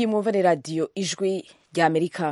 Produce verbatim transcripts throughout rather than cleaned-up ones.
iyi mwumva ni radiyo ijwi ry'Amerika.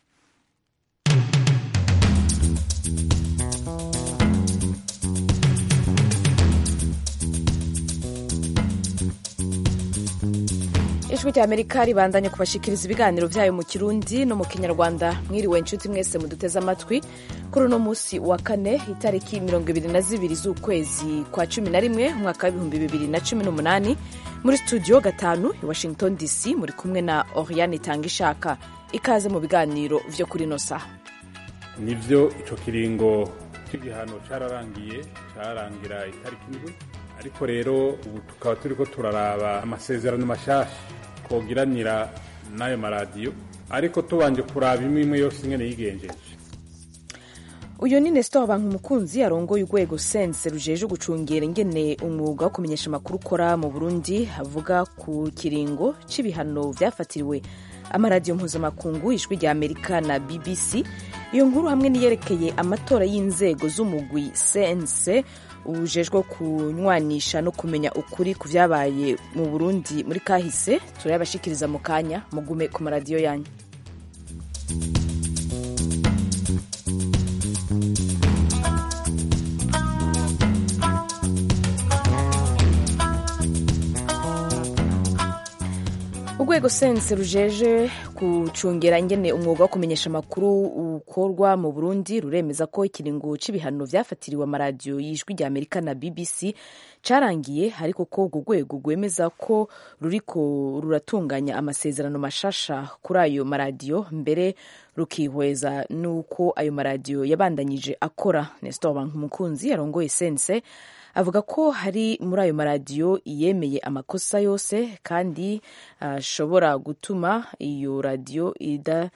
Ijwi ry'Amerika ribandanye kubashikiriza ibiganiro vyayo mu Kirundi no mu Kinyarwanda. Mwiriwe inshuti mwese muduteze amatwi kuri uno musi wa kane itariki mirongo ibiri na zibiri z'ukwezi kwa cumi na rimwe umwaka w'ibihumbi bibiri na cumi n'umunani. Muri studio gatanu i Washington D C muri kumwe na Oriane Tangishaka. Ikaze mu biganiro vyo kuri no saha. Nivyo ico kiringo c'igihano cararangiye cararangira itariki indwi, ariko rero ubu tukaba turiko turaraba amasezerano mashasha kogiranira n'ayo maradiyo, ariko tubanje kuraba imwe imwe yose ingene yigenjeje. Uyu ni Nestor Bankumukunzi arongoye urwego sense rujeje gucungera ingene umwuga wo kumenyesha amakuru ukora mu Burundi, avuga ku kiringo c'ibihano vyafatiriwe amaradiyo mpuzamakungu Ijwi ry'Amerika na B B C. Iyo nkuru hamwe niyerekeye amatora y'inzego z'umugwi sense ujejwe kunywanisha no kumenya ukuri ku vyabaye mu Burundi muri kahise turabashikiriza mu kanya. Mugume ku maradiyo yanyu. Urwego sense rujeje kucungera ingene umwuga wo kumenyesha amakuru ukorwa mu Burundi ruremeza ko ikiringo c'ibihano vyafatiriwe amaradiyo y'Ijwi ry'Amerika na B B C carangiye, ariko ko urwo rwego rwemeza ko ruriko ruratunganya amasezerano mashasha kuri ayo maradiyo, mbere rukihweza nuko ayo maradiyo yabandanyije akora. Nestor Bankumukunzi arongoye sense avuga ko hari muri ayo maradiyo yemeye amakosa yose kandi ashobora uh, gutuma iyo radiyo ida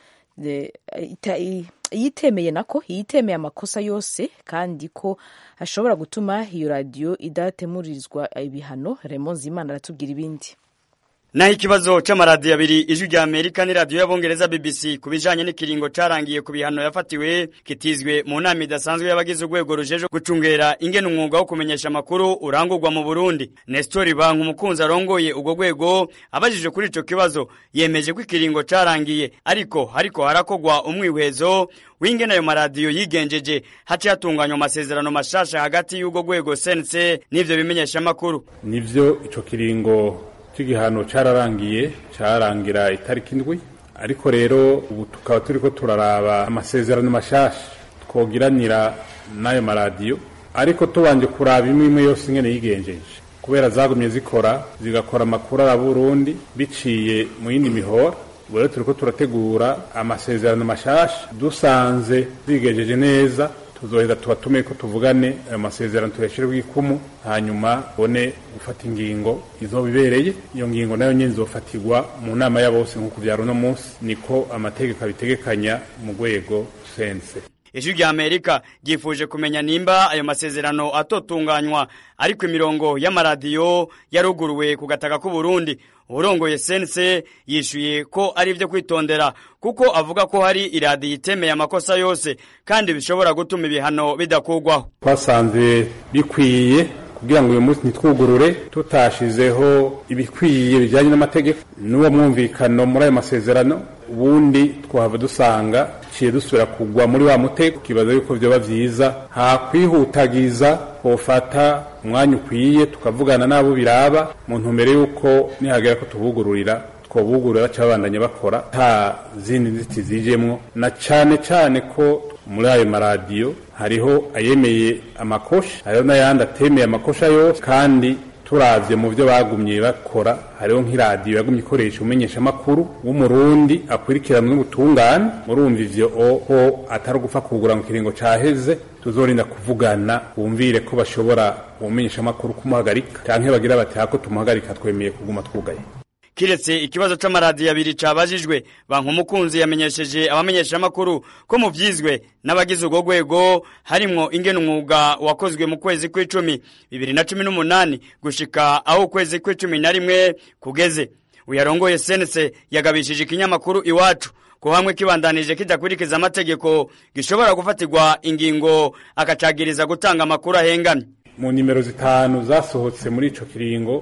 yitemeye nako yitemeye amakosa yose kandi ko ashobora gutuma iyo radiyo idatemurizwa ibihano. Raymond Zimana aratubwira ibindi. Naho ikibazo c'amaradiyo abiri Ijwi ry'Amerika ni radiyo y'Abongereza B B C kubijanye n'ikiringo carangiye ku bihano yafatiwe kitizwe mu nama idasanzwe y'abagize urwego rujeje gucungera ingene umwuga wo kumenyesha amakuru urangurwa mu Burundi. Nestor Bankumukunzi arongoye urwo rwego abajije kuri ico kibazo yemeje ko ikiringo carangiye, ariko hariko harakogwa umwihwezo w'ingene ayo maradiyo yigenjeje haci hatunganywa amasezerano mashasha hagati y'urwo rwego sense n'ivyo bimenyesha amakuru. Nivyo ico kiringo c'igihano cararangiye carangira itariki indwi, ariko rero ubu tukaba turiko turaraba amasezerano mashasha twogiranira n'ayo maradiyo, ariko tubanje kuraba imwe imwe yose ingene yigenjeje, kubera zagumye zikora zigakora amakuru ara Burundi biciye mu yindi mihora. Rero turiko turategura amasezerano mashasha, dusanze zigenjeje neza tuzoheza tubatume ko tuvugane ayo masezerano tuyashire ikumu, hanyuma bone gufata ingingo izobibereye. Iyo ngingo nayo nyene izofatirwa mu nama ya bose nkuko vyaro no munsi, niko amategeko abitegekanya mu rwego sense. Ijwi ry'Amerika ryifuje kumenya nimba ayo masezerano atotunganywa, ariko imirongo y'amaradiyo yaruguruwe ku gataka k'u Burundi. Urongoye sense yishuye ko ari ivyo kwitondera, kuko avuga ko hari iradiyo itemeye amakosa yose kandi bishobora gutuma ibihano bidakugwaho. Twasanze bikwiye kugira ngo uyu munsi nitwugurure tutashizeho ibikwiye bijanye n'amategeko n'uwo mwumvikano muri ayo masezerano, ubundi twahava dusanga ciye dusubira kugwa muri wa mutego. Kibaza yuko vyoba vyiza ha kwihutagiza kofata umwanya ukwiye tukavugana nabo biraba mu ntumbero yuko nihagera ko tubugururira twobugurura cabandanya bakora nta zindi nzitizi zijemwo, na cane cane ko muri ayo maradiyo hariho ayemeye amakosha, hariho n'ayandi atemeye amakosha yose, kandi turavye mu vyo bagumye bakora hariho nk'iradiyo yagumye ikoresha umenyesha amakuru w'umurundi akwirikiranwe n'ubutungane. Murumva ivyo ho atari gupfa kugura mu kiringo caheze, tuzorinda kuvugana bumvire ko bashobora umenyesha amakuru kumuhagarika canke bagira bati hako tumuhagarika twemeye kuguma twugaye. Kiretse ikibazo c'amaradiyo abiri cabajijwe, Bankumukunzi yamenyesheje abamenyesha amakuru ko mu vyizwe n'abagize urwo rwego harimwo ingene umwuga wakozwe mu kwezi kw'icumi bibiri na cumi n'umunani gushika aho ukwezi kw'icumi na rimwe kugeze. Uyarongoye sense yagabishije ikinyamakuru Iwacu ko hamwe kibandanije kidakurikiza amategeko gishobora gufatirwa ingingo akacagiriza gutanga amakuru ahengamye. Mu nimero zitanu zasohotse muri ico kiringo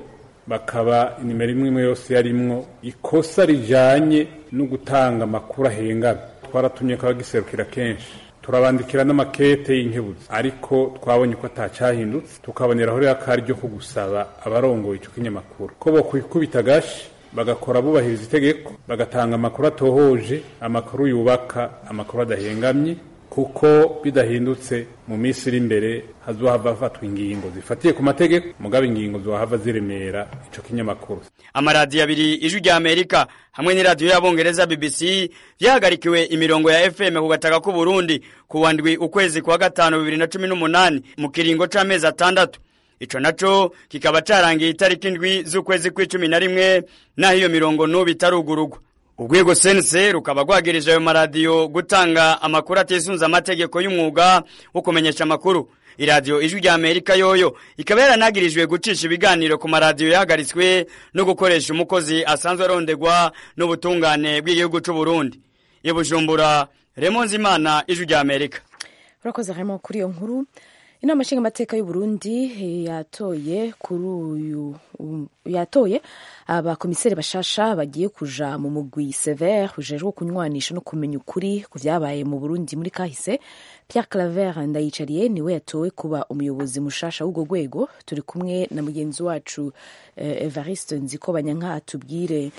bakaba inimero imwe imwe yose yarimwo ikosa rijanye no gutanga amakuru ahengamye. Twaratumye kabagiserukira kenshi, turabandikira n'amakete y'inkebuzo, ariko twabonye ko atacahindutse, tukaboneraho rero akaryo ko gusaba abarongoye ico kinyamakuru ko bokwikubita gashi bagakora bubahiriza itegeko, bagatanga amakuru atohoje, amakuru yubaka, amakuru adahengamye, kuko bidahindutse mu minsi iri imbere hazohava hafatwa ingingo zifatiye ku mategeko, mugabo ingingo zohava ziremera ico kinyamakuru. Amaradiyo abiri Ijwi rya Amerika hamwe n'iradiyo y'Abongereza B B C vyahagarikiwe imirongo ya F M ku gataka k'u Burundi kuwa ndwi ukwezi kwa gatanu bibiri na cumi n'umunani mu kiringo c'amezi atandatu. Ico naco kikaba carangiye itariki ndwi z'ukwezi kw'icumi na rimwe naho iyo mirongo n'ubu itarugurugwa. Urwego C N C rukaba rwagirije ayo maradiyo gutanga amakuru atisunze amategeko y'umwuga wo kumenyesha amakuru. Iradiyo Ijwi rya Amerika yoyo ikaba yaranagirijwe gucisha ibiganiro ku maradiyo yahagaritswe no gukoresha umukozi asanzwe arondegwa n'ubutungane bw'igihugu c'u Burundi. I Bujumbura, Raymond Nzimana, Ijwi rya Amerika. Urakoze Raymond kuri iyo nkuru. Inama nshingamateka y'u Burundi yatoye kuri uyu yatoye abakomiseri bashasha bagiye kuja mu mugwi Sever ujejwe kunywanisha no kumenya ukuri ku vyabaye mu Burundi muri kahise. Pierre Claver Ndayicariye niwe yatowe kuba umuyobozi mushasha w'ugo rwego. Turi kumwe na mugenzi wacu eh, Evariste Nzikobanyanka atubwire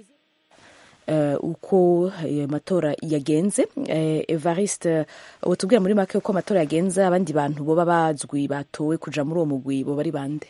Uh, uko uh, matora yagenze. uh, Evariste, utubwira muri make uko matora yagenze, abandi bantu boba bazwi batowe kuja muri uwo mugwi bo bari bande?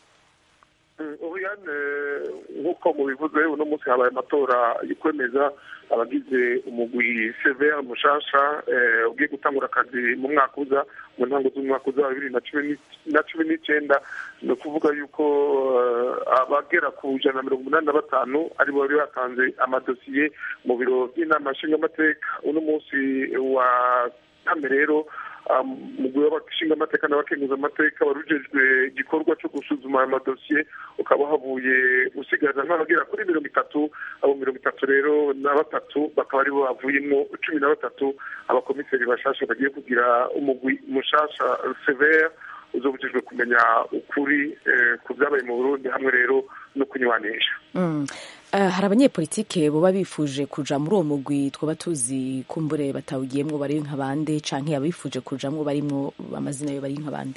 Oriane, nk'uko mubivuze uno munsi habaye amatora yikwemeza abagize umugwi Sever mushasha ugiye gutangura akazi mu mwaka uza, mu ntango z'umwaka uza wa bibiri na cumi n'icenda. Ni ukuvuga yuko abagera ku ijana na mirongo umunani na batanu ari bo bari batanze amadosiye mu biro by'inama nshingamateka. Uno munsi wa kane rero umugwi w'abashingamateka n'abakenguzamateka warujejwe igikorwa cyo gusuzuma aya madosiye, ukaba havuye usigaza nk'abagera kuri mirongo itatu. Abo mirongo itatu rero na batatu bakaba ari bo bavuyemo cumi na batatu abakomiseri bashasha bagiye kugira umugwi mushasha Sever uzobujejwe kumenya ukuri ku byabaye mu Burundi hamwe rero no kunywanisha. Mm. Uh, hari abanyepolitike boba bifuje kuja muri uwo mugwi twaba tuzi kumbure batawugiyemwo bari nk'abande, canke abifuje kujamwo barimwo amazina yo bari nk'abande?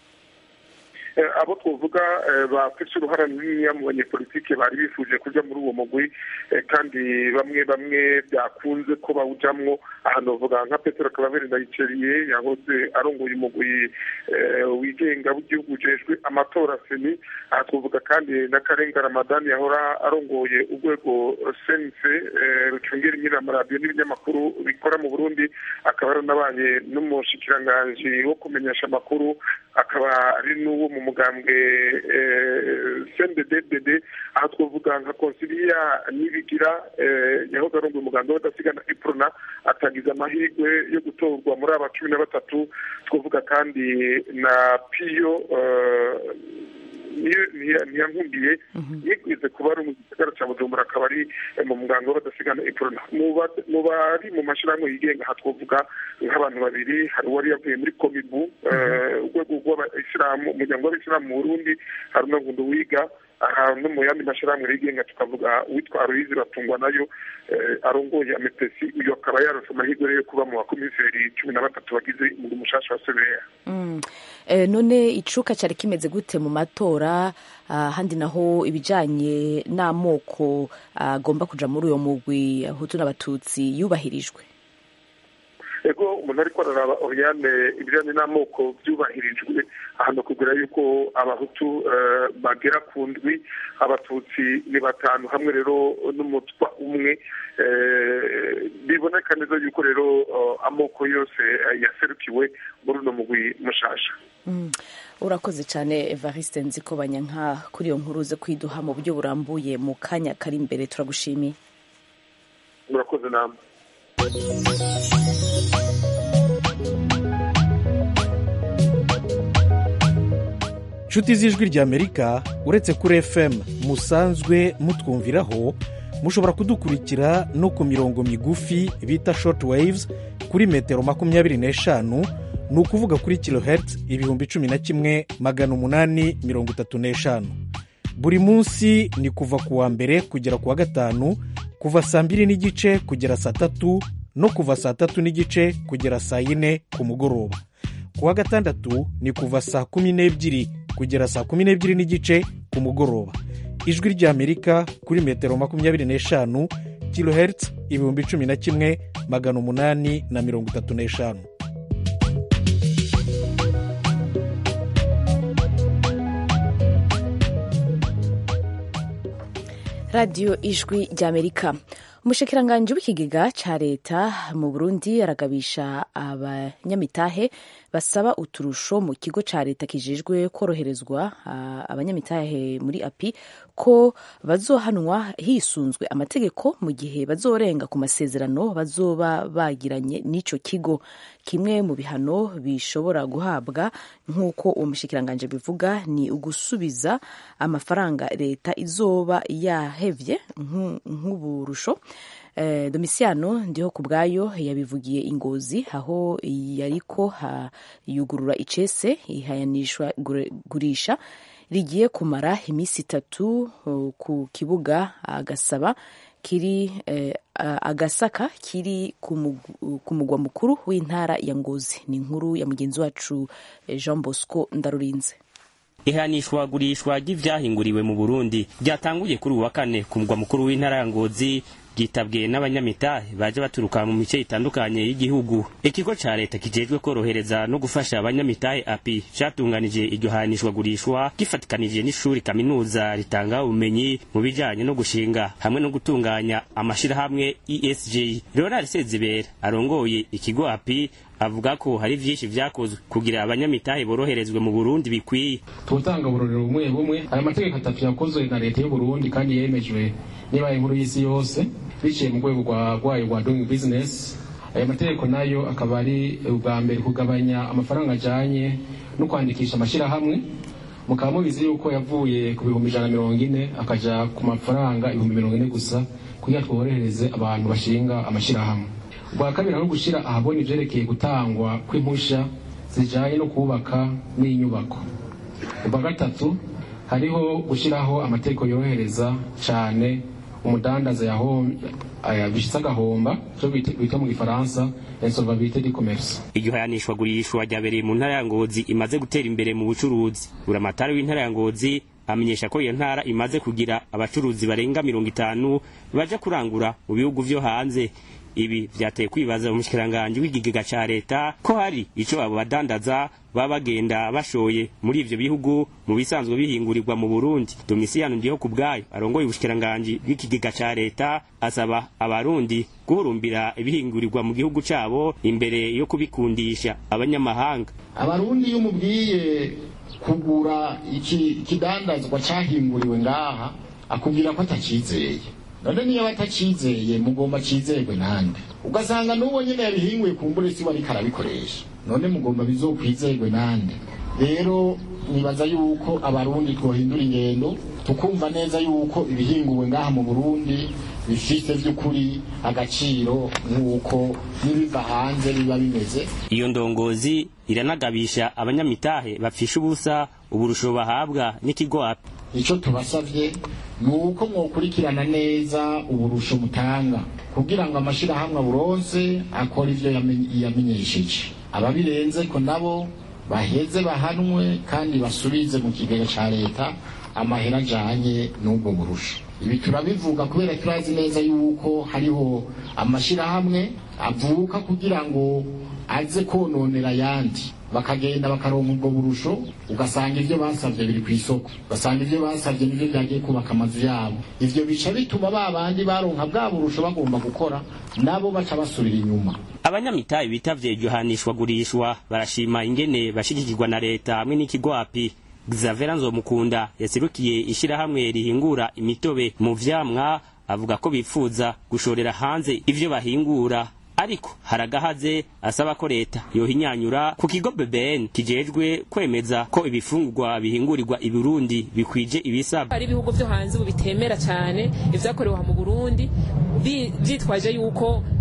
Abo twovuga bafise uruhara runini mu banyepolitike bari bifuje kuja muri uwo mugwi, kandi bamwe bamwe byakunze ko bawujamwo. Aha novuga nka Petero Claver Ndayicariye yahoze arongoye umugwi wigenga w'igihugu ujejwe amatora seni. Aha twovuga kandi na Karenga Ramadani yahora arongoye urwego C N C rucungera nyine amaradiyo n'ibinyamakuru bikora mu Burundi, akaba yaranabaye n'umushikiranganji wo kumenyesha amakuru, akaba ari n'uwo mu mugambwe C N D D D. Aha twovuga nka Consilia Nibigira yahoze arongoye umugambwe w'abadasigana Iprona, atagize amahirwe yo gutorwa muri aba cumi na batatu. Twovuga kandi na Piyo ntiyankundiye yigwize kuba ari mu gisagara cya Bujumbura, akaba ari mu muganga w'abadasigana Iprona. Mu bari mu mashirahamwe yigenga aha twovuga nk'abantu babiri, hari uwari yavuye muri Komibu urwego rw'abayisilamu, umuryango w'abayisilamu mu Burundi, hari n'ubundi wiga aha no mu yandi mashirahamwe yigenga, tukavuga uwitwa Aloyizi Batungwa nayo arongoye Amepesi. Uyu akaba yaronse amahirwe yo kuba mu bakomiseri cumi na batatu bagize umugwi mushasha wa Sever. Mm. E, none icuka cyari kimeze gute mu matora? Uh, handi naho ibijanye n'amoko agomba uh, kuja muri uyo mugwi Hutu n'Abatutsi yubahirijwe? Ego umuntu ariko araraba Oriane ibijanye n'amoko byubahirijwe. Hano kugira yuko Abahutu uh, bagera ku ndwi, Abatutsi ni batanu hamwe rero n'umutwa umwe. Biboneka neza yuko rero uh, amoko yose uh, yaserukiwe muri uno mugwi mushasha. Mm. Urakoze cyane Evariste Nzikobanyanka kuri iyo nkuru ze kwiduha mu buryo burambuye mu kanya kari imbere. Turagushimiye. Urakoze namwe. Nshuti z'Ijwi rya Amerika, uretse kuri F M musanzwe mutwumviraho, mushobora kudukurikira no ku mirongo migufi bita short waves kuri metero makumyabiri n'eshanu, ni ukuvuga kuri kilohertz ibihumbi cumi na kimwe magana umunani mirongo itatu n'eshanu. buri munsi ni kuva ku wa mbere kugera ku wa gatanu, kuva saa mbiri n'igice kugera saa tatu no kuva saa tatu n'igice kugera saa yine ku mugoroba. ku wa gatandatu ni kuva saa kumi n'ebyiri kugera saa kumi n'ebyiri n'igice ku mugoroba. ijwi ry'Amerika kuri metero makumyabiri n'eshanu, kilohertz ibihumbi cumi na kimwe magana umunani na mirongo itatu n'eshanu. radiyo ijwi ry'Amerika. Umushikiranganji w'ikigega ca leta mu Burundi aragabisha abanyamitahe basaba uturusho mu kigo ca leta kijejwe koroherezwa abanyamitahe muri api ko bazohanwa hisunzwe amategeko mu gihe bazorenga ku masezerano bazoba bagiranye n'ico kigo. Kimwe mu bihano bishobora guhabwa nk'uko uwo mushikiranganji bivuga ni ugusubiza amafaranga leta izoba yahevye nk'uburusho. Eh, Domisiano ndiho kubwayo yabivugiye Ingozi aho yariko yugurura icese ihayanishwa gurisha rigiye kumara imisi itatu uh, ku kibuga agasaba kiri eh, agasaka kiri ku mugwa mukuru w'intara ya Ngozi. Ni inkuru ya mugenzi wacu Jean Bosco Ndarurinze. Ihanishwa gurishwa ry'ivyahinguriwe mu Burundi ryatanguye kuri uwa kane ku mugwa mukuru w'intara ya Ngozi, gitabwe n'abanyamitahe baje baturuka mu mice itandukanye y'igihugu. Ikigo ca leta kijejwe korohereza no gufasha abanyamitahe api catunganije iryo hanishwa gurishwa gifatikanije n'ishuri kaminuza ritanga ubumenyi mu bijanye no gushinga hamwe no gutunganya amashirahamwe E S G. Leonard Sezibera arongoye ikigo api avuga ko hari vyinshi vyakozwe kugira abanyamitahe boroherezwe mu Burundi bikwiye. Tutanga burorero bumwe bumwe aya mategeko atatu yakozwe na leta y'u Burundi kandi yemejwe niba inkuru y'isi yose biciye mu rwego rwa rwayo rwa doing business. Aya mategeko nayo akaba ari ubwa mbere kugabanya amafaranga ajanye no kwandikisha amashirahamwe. Mukaba mubizi yuko yavuye ku bihumbi ijana na mirongo ine akaja ku mafaranga ibihumbi mirongo ine gusa kugira tworohereze abantu bashinga amashirahamwe. Ubwa kabiri no gushira ahabona ivyerekeye gutangwa kw'impusha zijanye no kubaka n'inyubako. Ubwa gatatu hariho gushiraho amategeko yorohereza cane umudandaza yahomba aya bishitsa gahomba cyo bita mu Gifaransa insolvabilité du commerce. Iryo hayanishwa gurishwa ryabereye mu ntara ya Ngozi imaze gutera imbere mu bucuruzi. Buramatari w'intara ya Ngozi amenyesha ko iyo ntara imaze kugira abacuruzi barenga mirongo itanu baje kurangura mu bihugu vyo hanze. Ibi vyateye kwibaza umushikiranganje w'igigega ca leta ko hari ico abo badandaza babagenda bashoye muri ivyo bihugu mu bisanzwe bihingurirwa mu Burundi. Domisiano ndiho kubgayo arongoye ubushikiranganje bw'ikigega ca leta asaba abarundi guhurumbira ibihingurirwa mu gihugu cabo imbere yo kubikundisha abanyamahanga. Abarundi y'umubwiye kugura iki kidandazwa cyahinguriwe ngaha akubwira ko atacizeye. None niyo batacizeye mugomba cizerwe nande? Ugasanga n'uwo nyene yabihinguye kumbure si bari karabikoresha. None mugomba bizokwizerwe nande? Rero nibaza yuko abarundi twohindura ingendo tukumva neza yuko ibihinguwe ngaha mu Burundi bifite vy'ukuri agaciro nk'uko nibiva hanze biba bimeze. Iyo ndongozi iranagabisha abanyamitahe bapfisha ubusa uburusho bahabwa n'ikigo api. Ico tubasavye nuko mwokurikirana neza uburusho mutanga kugira ngo amashirahamwe aburonse akora ivyo yamenyesheje. Ababirenze ko nabo baheze bahanwe kandi basubize mu kigega ca leta amahera ajanye n'ubwo burusho. Ibi turabivuga kubera turazi neza yuko hariho amashirahamwe avuka kugira ngo aze kononera yandi bakagenda bakaronka ubwo burusho, ugasanga ivyo basavye biri kw'isoko, ugasanga ivyo basavye nivyo byagiye kubaka amazu yabo. Ivyo bica bituma babandi baronka bwa burusho bagomba gukora nabo baca basubira inyuma. Abanyamitahe bitavye iryo hanishwa gurishwa barashima ingene bashigikirwa na leta hamwe n'ikigo api. Xavier Nzomukunda yasirukiye ishirahamwe rihingura imitobe mu vyamwa avuga ko bifuza gushorera hanze ivyo bahingura, ariko haragahaze asaba ko leta yohinyanyura ku kigo B B N kijejwe kwemeza ko ibifungurwa bihingurirwa i Burundi bikwije ibisabwa. Ari ibihugu vyo hanze bitemera cyane ivyakorewe mu Burundi vyitwaje yuko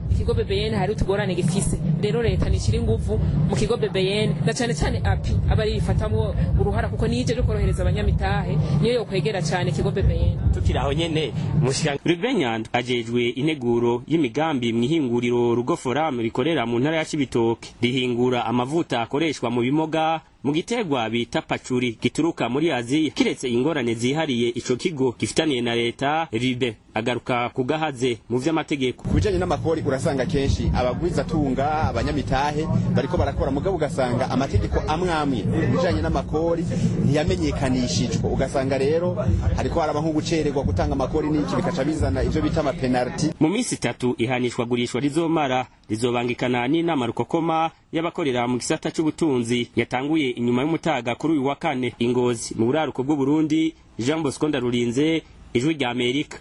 ikigo B B N hari utugorane gifise rero leta nishira inguvu mu kigo B B N na cyane cyane api abari ifatamwo uruhara kuko nije ryo korohereza abanyamitahe niyo yo kwegera cyane ikigo B B N. Tukiraho nyene mushika Rubenyand ajejwe integuro y'imigambi mwihinguriro Rugo Forum rikorera mu ntara ya Cibitoke rihingura amavuta akoreshwa mu bimoga mu gitegwa bita pacuri gituruka muri Aziya kiretse ingorane zihariye ico kigo gifitaniye na leta Ribe agaruka kugahaze mu vy'amategeko. Kubijanye n'amakori urasanga kenshi abagwiza tunga abanyamitahe bariko barakora mugabo ugasanga amategeko amwamwe kubijanye n'amakori ntiyamenyekanishijwe ugasanga rero hariko haraba nko gucererwa gutanga amakori n'iki bikaca bizana ivyo bita ama penalty. Mu minsi itatu ihanishwa gurishwa rizomara rizobangikana n'inama rukokoma y'abakorera mu gisata c'ubutunzi yatanguye inyuma y'umutaga kuri uyu wa kane Ingozi mu buraruko bw'u Burundi. Jean Bosco Ndarurinze, Ijwi rya Amerika.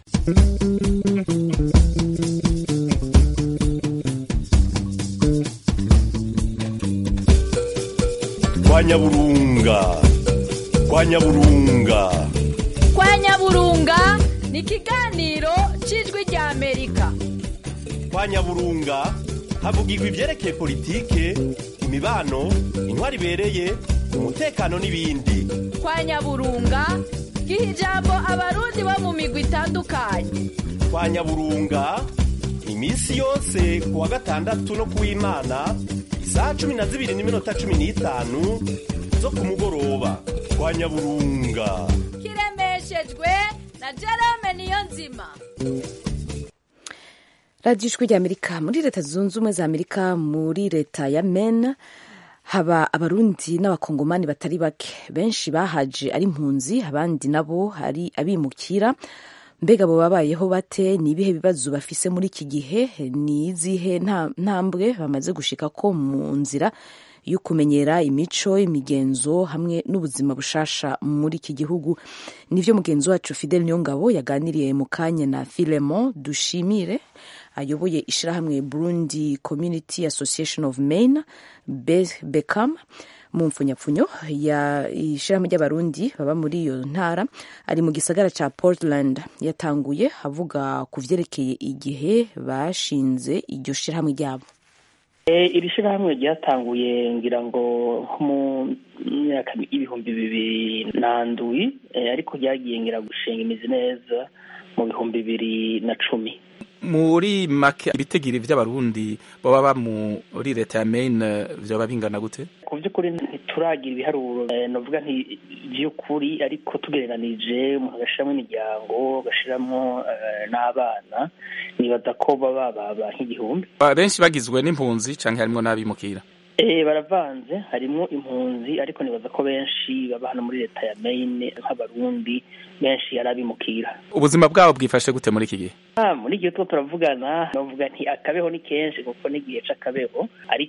Kwa Nyaburunga kwa Nyaburunga kwa Nyaburunga ni kiganiro c'Ijwi rya Amerika. Kwa Nyaburunga havugirwa ivyerekeye politike, imibano, intwari ibereye, umutekano n'ibindi. Kwa Nyaburunga giha ijambo abarundi bo mu migwi itandukanye. Kwa Nyaburunga imisi yose kuwa gatandatu no kuw'Imana isaha cumi na zibiri n'iminota cumi n'itanu zo ku mugoroba. Kwa Nyaburunga kiremeshejwe na Jerome Niyonzima. Radio Ijwi rya Amerika. Muri leta zunze ubumwe za Amerika muri leta ya Maine haba abarundi n'abakongomani batari bake, benshi bahaje ari impunzi abandi nabo ari abimukira. Mbega bo babayeho bate? Ni ibihe bibazo bafise muri iki gihe? Ni izihe ntambwe bamaze gushika ko mu nzira yo kumenyera imico, imigenzo hamwe n'ubuzima bushasha muri iki gihugu? Nivyo mugenzi wacu Fidel Niyongabo yaganiriye mu kanya na Filemon Dushimire ayoboye ishirahamwe Burundi Community Association of Maine Beckham mu mfunyapfunyo ya ishirahamwe ry'abarundi baba muri iyo ntara. Ari mu gisagara ca Portland. Yatanguye avuga ku vyerekeye igihe bashinze iryo shirahamwe ryabo. Iri shirahamwe ryatanguye ngira ngo mu myaka ibihumbi bibiri na ndwi, ariko ryagiye ngira gushinga imizi neza mu bihumbi bibiri na cumi. Muri make ibitegiro vy'abarundi baba muri leta ya Maine vyoba bingana gute? Ku vy'ukuri ntituragira ibiharuro novuga nti vy'ukuri, ariko tugereranije umuntu agashiramwo imiryango agashiramwo n'abana nibaza ko baba baba nk'igihumbi. Benshi bagizwe n'impunzi canke harimwo n'abimukira? Eh baravanze, harimwo impunzi ariko nibaza ko benshi baba hano muri leta ya Maine nk'abarundi benshi yarabimukira. Ubuzima bwabo bwifashe gute muri iki gihe? Ah, muri gihe two turavugana novuga nti akabeho ni kenshi kuko nigihe c'akabeho,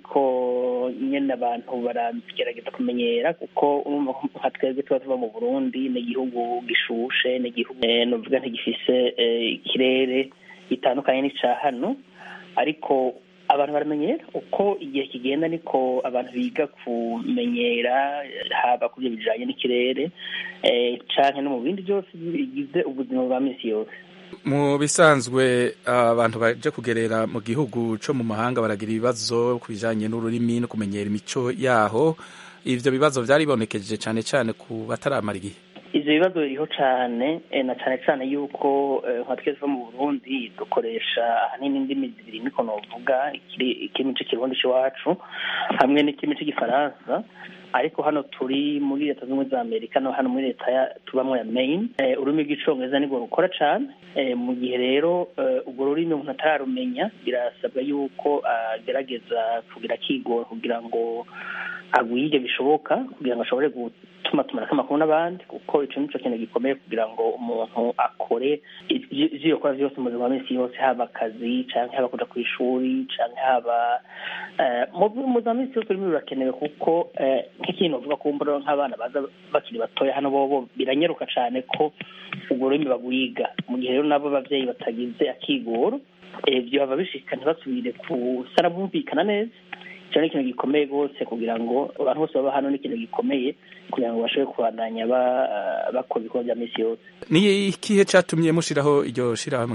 ariko nyene abantu baragerageza kumenyera kuko urumva nka twebwe tuba tuba mu Burundi ni igihugu gishushe, ni igihugu eh, novuga nti gifise ikirere gitandukanye n'ica hano, ariko abantu baramenyera uko igihe kigenda niko abantu biga kumenyera, haba ku byo bijanye n'ikirere eh canke no mu bindi byose bigize ubuzima bwa misi yose. Mu bisanzwe abantu baje kugerera mu gihugu co mu mahanga baragira ibibazo kubijanye n'ururimi no kumenyera imico yaho. Ivyo bibazo vyari bibonekeje cane cane ku bataramara igihe. Ivyo bibazo biriho cane na cane cane yuko nka twese mu Burundi dukoresha ahanini indimi zibiri niko novuga, ikirimi c'ikirundi c'iwacu hamwe n'ikirimi c'igifaransa, ariko hano turi muri leta z'ubumwe za Amerika no hano muri leta ya tubamwe ya Maine ururimi rw'icongereza nirwo rukora cane. Mu gihe rero urwo rurimi umuntu atararumenya birasabwa yuko agerageza kugira kigoro kugira ngo agwige bishoboka kugira ngo ashobore gutuma tumanako amakuru n'abandi, kuko ico nico kintu gikomeye kugira ngo umuntu akore ivyo akora vyose mu buzima bwa misi yose, haba akazi canke haba kuja kw'ishuri canke haba mu buzima bwa misi yose ururimi rurakenewe kuko nk'ikintu uvuga ko mbona nk'abana baza bakiri batoya hano bobo biranyaruka cane ko urwo rurimi bagwiga. Mu gihe rero nabo abavyeyi batagize akigoro ivyo baba bishika ntibasubire kusara bumvikana neza. Cyane ikintu gikomeye gose kugira ngo abantu bose baba hano n'ikintu gikomeye kugira ngo bashobore kubandanya bakora ibikorwa bya misi yose. Ni ikihe catumye mushiraho iryo shirahamwe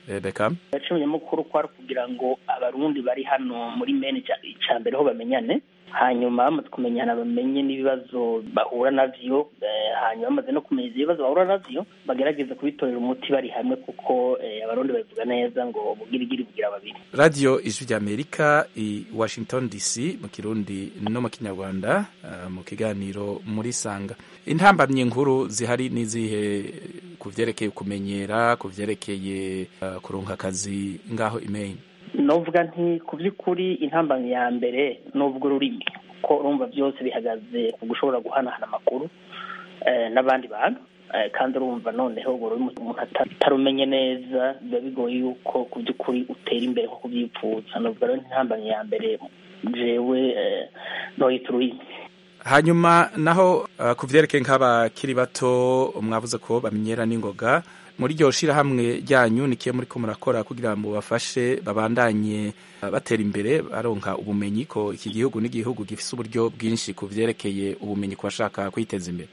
Rebecca yacimye mukuru kwari kugira ngo abarundi bari hano muri mene icambere ho bamenyane hanyuma bamaze kumenyana bamenye n'ibibazo bahura navyo hanyuma bamaze no kumenya ibibazo bahura navyo bagerageza kubitorera umuti bari hamwe kuko abarundi bavuga neza ngo bugirigiri bugira babiri. Radio Ijwi ry'Amerika i Washington D C mu Kirundi no mu Kinyarwanda uh, mu kiganiro muri Sanga. Intambamye nkuru zihari nizihe kuvyerekeye kumenyera kuvyerekeye uh, kuronka akazi ngaho email. Novuga nti ku by'ukuri intambamye ya mbere n'ubwo rurimi ko urumva byose bihagaze ku gushobora guhanahana amakuru eh, n'abandi bantu eh, kandi urumva noneho umuntu atarumenye neza biba bigoye yuko ku by'ukuri utera imbere nko kubyipfuza. Novuga rero intambamye ya mbere jewe eh, noyita ururimi. Hanyuma naho uh, kuvyerekeye nk'abakiri bato mwavuze ko bamenyera n'ingoga muri ryo shirahamwe ryanyu nikiye muri ko murakora kugira ngo bafashe babandanye uh, batera imbere baronka ubumenyi ko iki gihugu n'igihugu gifise uburyo bwinshi kuvyerekeye ubumenyi kubashaka kwiteza imbere.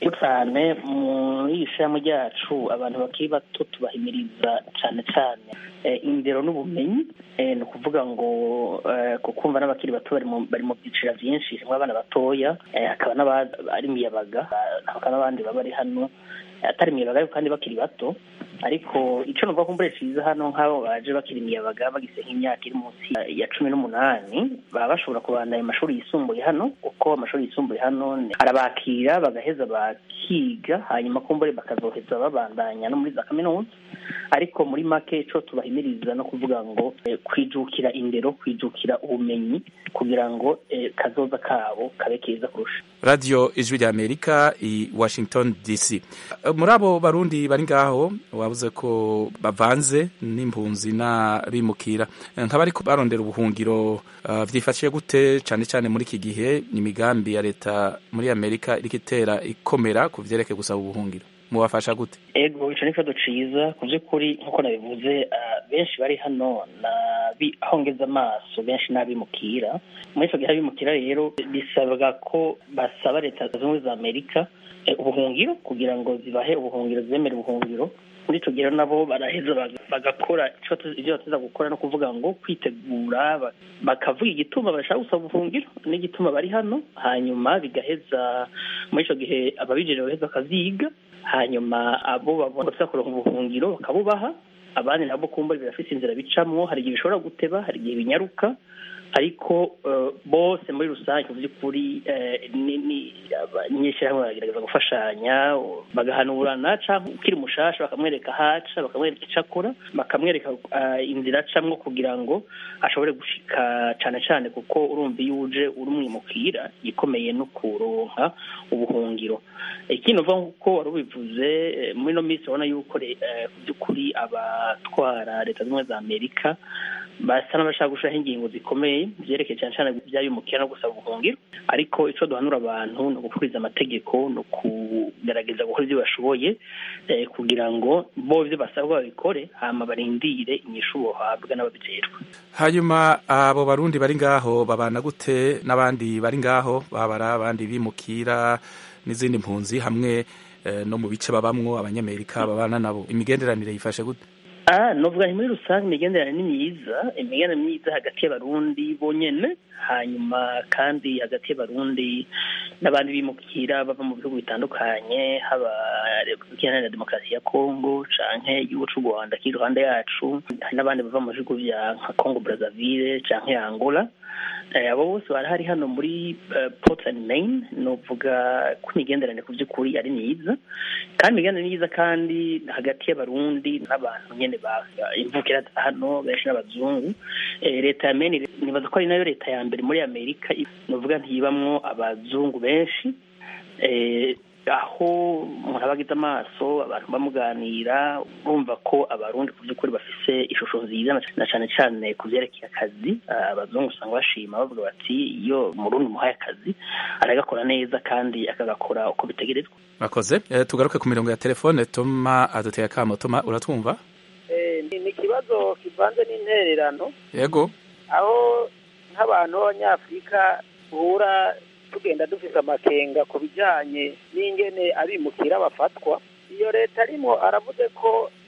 Cyane muri ishami ryacu abantu bakiri bato tubahimiriza cyane cyane e, indero n'ubumenyi e, no kuvuga ngo e, kukumva n'abakiri bato bari mu bari mu byicira byinshi hamwe abana batoya e, akaba n'abari miyabaga hakaba n'abandi baba ari hano atari miyabaga kandi bakiri bato ariko ico no bakumbure ciza hano nk'abo baje bakiri miyabaga bagise nk'imyaka iri munsi ya cumi n'umunani baba bashobora kubandanya amashuri yisumbuye hano kuko amashuri yisumbuye hano arabakira bagaheza bakiga hanyuma kumbure bakazoheza babandanya no muri za kaminuza ariko muri make ico tubahimiriza no kuvuga ngo eh, kwijukira indero kwijukira ubumenyi kugira ngo eh, kazoza kabo kabe keza kurusha. Radio Ijwi ry'Amerika i Washington D C. Muri abo barundi bari ngaho wabuze ko bavanze n'impunzi na bimukira nk'abari ko barondera ubuhungiro uh, vyifashiye gute cyane cyane muri iki gihe imigambi ya leta muri Amerika iriko itera ikomera kuvyerekeye gusaba ubuhungiro mubafasha gute? Ego ico ni kibazo ciza ku by'ukuri nkuko nabivuze uh, benshi bari hano na ahongeza amaso benshi n'abimukira muri ico gihe abimukira rero bisabwa ko basaba leta z'ubumwe za Amerika eh, ubuhungiro kugira ngo zibahe ubuhungiro zemere ubuhungiro muri ico gihe nabo baraheza bagakora ico ivyo bataza gukora no kuvuga ngo kwitegura bakavuga igituma bashaka gusaba ubuhungiro n'igituma bari hano hanyuma bigaheza muri ico gihe ababijere baheza kaziga hanyuma abo babona ko kuronka ubuhungiro bakabubaha abandi nabo kumba birafise inzira bicamwo hari igihe bishobora guteba hari igihe binyaruka ariko uh, bose muri rusange mu by'ukuri uh, ni ni abanyeshyirahamwe baragerageza gufashanya bagahanurana cyangwa ukiri mushasha bakamwereka haca bakamwereka icakora bakamwereka uh, inzira acamwo kugira ngo ashobore gushika cyane cyane kuko urumva iyo uje uri umwimukira gikomeye no kuronka ubuhungiro. Ikindi uvuga nkuko wari ubivuze muri no minsi ubona yuko uh, by'ukuri abatwara leta z'ubumwe za Amerika basa n'abashaka gushiraho ingingo zikomeye vyerekeye cyane cyane by'abimukira no gusaba ubuhungiro ariko ico duhanura abantu no gukuriza amategeko no kugerageza gukora ibyo bashoboye eh, kugira ngo bo byo basabwa babikore hama barindire inyishu bohabwa n'ababijejwe. Hanyuma abo barundi bari ngaho babana gute n'abandi bari ngaho babara abandi bimukira n'izindi mpunzi hamwe eh, no mu bice babamwo abanyamerika babana nabo imigenderanire yifashe gute? Ah, novuga muri rusange imigenderanire ni myiza, imigenderanire myiza hagati y'abarundi bonyene hanyuma kandi hagati y'abarundi n'abandi bimukira bava mu bihugu bitandukanye haba Repubulika Iharanira Demokarasi ya Kongo canke igihugu c'u Rwanda kiri iruhande yacu hari n'abandi bava mu bihugu vya nka Congo Brazzaville canke Angola. Eh, abo bose barahari hano muri uh, Portland, Maine novuga ko imigenderanire ku by'ukuri ari myiza kandi imigenderanire myiza kandi hagati y'abarundi n'abantu nyene ba imvukira hano benshi n'abazungu. Eh, leta ya Maine nibaza ko ari nayo leta ya mbere muri Amerika novuga ntibamwo abazungu benshi eh aho umuntu abagize amaso abantu bamuganira urumva ko abarundi ku by'ukuri bafise ishusho nziza na cyane cyane ku vyerekeye akazi abazungu usanga bashima bavuga bati iyo murundi muhaye akazi aragakora neza kandi akagakora uko bitegerezwa. Bakoze e, tugaruke ku mirongo ya telefone Toma aduteye akamo. Toma uratwumva? Eh, ni kibazo kivanze n'intererano. Yego. Aho nk'abantu b'Abanyafrika uhura tugenda dufise amakenga ku bijanye n'ingene abimukira bafatwa iyo leta arimo aravuze ko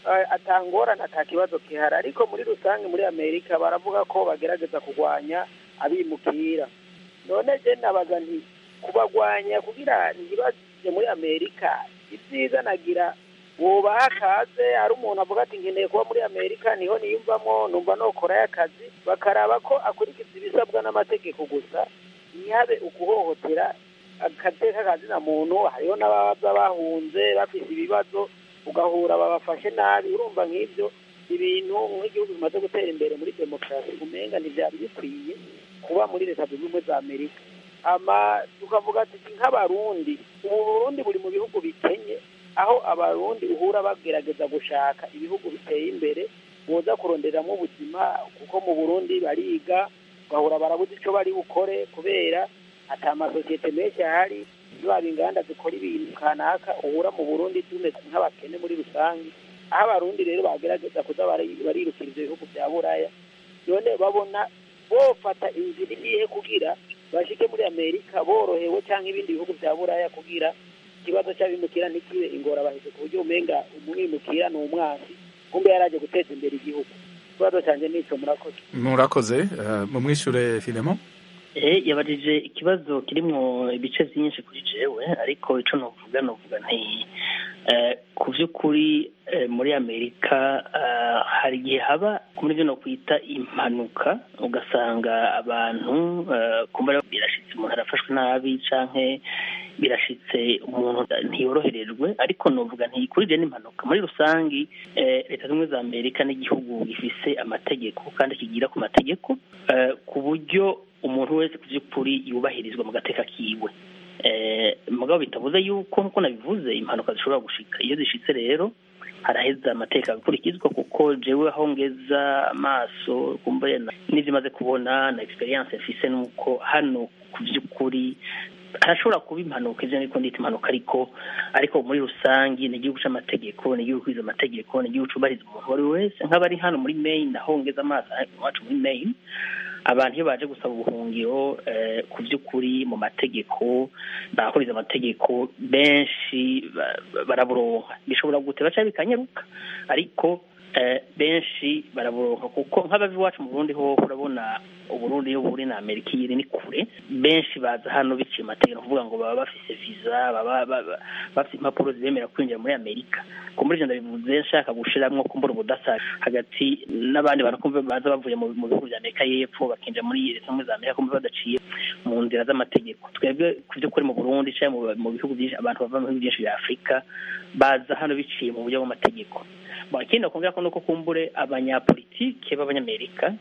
atangorana ata kibazo kihari, ariko muri rusange muri Amerika baravuga ko bagerageza kurwanya abimukira. None je nabaza nti kubagwanya kugira ntibaje muri Amerika ibyiza nagira wobaha akaze, ari umuntu avuga ati nkeneye kuba muri Amerika niho niyumvamo numva nokora y'akazi, bakaraba ko akurikiza ibisabwa n'amategeko gusa, ntihabe ukuhohotera agateka kazina muntu. Hariho n'abaza bahunze bafite ibibazo ugahura babafashe nabi. Urumva nk'ibyo ibintu nk'igihugu bimaze gutera imbere muri demokarasi umenga ntivyari bikwiye kuba muri leta zunze ubumwe za Amerika. Ama tukavuga ati nk'abarundi, ubu Burundi buri mu bihugu bikenye, aho abarundi uhura bagerageza gushaka ibihugu biteye imbere boza kuronderamo ubuzima, kuko mu Burundi bariga bahura barabuze ico bari bukore kubera ata amasosiyete menshi ahari, zaba inganda zikora ibintu kanaka. Uhura mu Burundi tumeze nk'abakene muri rusange, aho abarundi rero bagerageza kuza barirukira ivyo bihugu vya Buraya. None babona bofata inzira igiye kugira bashike muri Amerika borohewe, canke ibindi bihugu vya Buraya kugira ikibazo cy'abimukira ntikibe ingora bahise ku buryo umenga umwimukira ni umwansi, kumbe yaraje guteza imbere igihugu. Ikibazo canje nico. Murakoze. Murakoze. Uh, mumwishure Filemon. Eh, yabajije ikibazo kirimwo ibice byinshi kuri jewe, ariko ico novuga novuga nti eh ku by'ukuri eh, muri Amerika uh, hari igihe haba muri byo no kwita impanuka, ugasanga abantu uh, kumbara birashitse umuntu arafashwe nabi canke birashitse umuntu ntiyoroherejwe, ariko novuga nti kuri je n'impanuka. Muri rusangi eh, leta zimwe za Amerika n'igihugu gifise amategeko kandi kigira ku mategeko uh, ku buryo umuntu wese ku by'ukuri yubahirizwa mu gateka kiwe. Eh, mugabo bitavuze yuko nkuko nabivuze impanuka zishobora gushika. Iyo zishitse rero haraheza amateka gukurikizwa, kuko jewe aho ngeza amaso kumbe n'ivyo maze kubona na experience mfise nuko hano ku by'ukuri harashobora kuba impanuka, ivyo niko ndita impanuka, ariko ariko muri rusangi ni igihugu c'amategeko, ni igihugu kwiza amategeko, ni igihugu cubahiriza umuntu wari wese. Nk'abari hano muri Maine, aho ngeza amaso wacu muri Maine, abantu iyo baje gusaba ubuhungiro eh, ku by'ukuri mu mategeko bakuriza amategeko benshi baraburonka. Bishobora guteba cyangwa bikanyaruka, ariko eh, benshi baraburonka, kuko nk'abavi wacu mu Burundi ho urabona Uburundi yo buri na Amerika yiri ni kure. Benshi baza hano biciye amategeko kuvuga ngo baba bafise visa, baba bafise impapuro zibemera kwinjira muri Amerika. Ko muri jenda bivuze nshaka gushiramwo kumbura ubudasa hagati n'abandi bantu kumva baza bavuye mu bihugu bya Amerika y'epfo bakinjira muri leta zimwe za Amerika kumva badaciye mu nzira z'amategeko. Twebwe kuvyo kuri mu Burundi cyangwa mu bihugu byinshi abantu bava mu bihugu byinshi bya Afrika baza hano biciye mu buryo bw'amategeko. Bakindi kumvira ko nuko kumbure abanyapolitike b'abanyamerika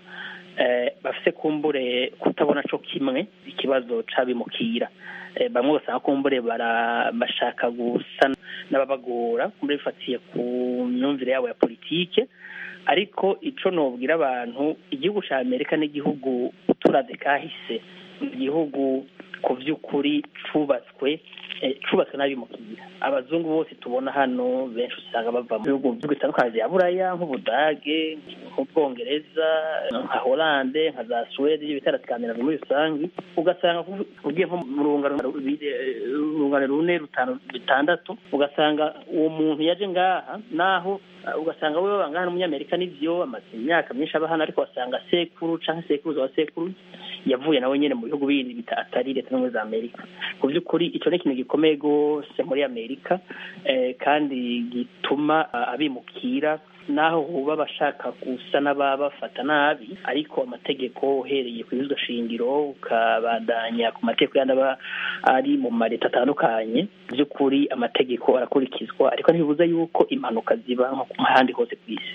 eh bafise kumbure kutabona co kimwe ikibazo cabimukira. Eh, bamwe basanga kumbure bara bashaka gusa n'ababagora kumbure bifatiye ku myumvire yabo ya politike, ariko ico nobwira abantu igihugu ca Amerika n'igihugu turaze kahise, igihugu ku vy'ukuri cubatswe cubatswe n'abimukira. Abazungu bose tubona hano benshi usanga bava mu bihugu bitandukanye ya Buraya nk'Ubudage, nk'Ubwongereza, nka Hollande, nka za Suède, bitaratikana muri rusangi. Ugasanga ugiye nko mu rungano rune rutanu bitandatu, ugasanga uwo muntu yaje ngaha naho ugasanga wewe bangana n'umunyamerika n'ivyo amaze imyaka myinshi abahana, ariko wasanga sekuru canke sekuruza wa sekuru yavuye nawe nyene mu bihugu bindi bitatari leta zimwe za Amerika. Ku by'ukuri ico ni ikintu gikomeye gose muri Amerika, eh, kandi gituma uh, abimukira naho huba bashaka gusa n'ababafata nabi, ariko amategeko uhereye ku bizwa shingiro ukabandanya ku mategeko yandaba ari mu mareta atandukanye, by'ukuri amategeko arakurikizwa, ariko ntibibuza yuko impanuka ziba nko ku handi hose kw'isi.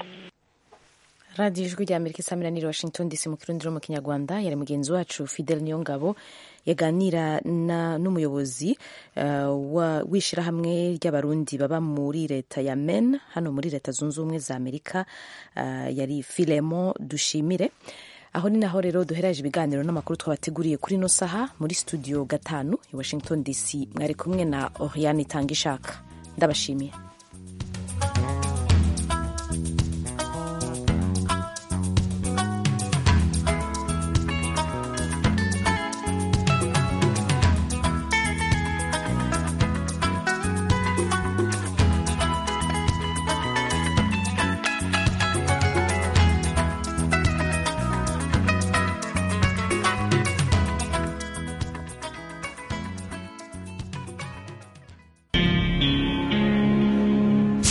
Radio Ijwi rya Amerika isamira ni Washington D C mu Kirundi no mu Kinyarwanda. Yari mugenzi wacu Fidel Niyongabo yaganira na n'umuyobozi uh, w'ishirahamwe ry'abarundi baba muri leta ya Maine hano muri leta zunze ubumwe za Amerika, uh, yari Filemon Dushimire. Aho ni naho rero duheraje ibiganiro n'amakuru twabateguriye kuri no saha muri studio gatanu i Washington D C. Mwari kumwe na Oriane Tangishaka. Ndabashimiye.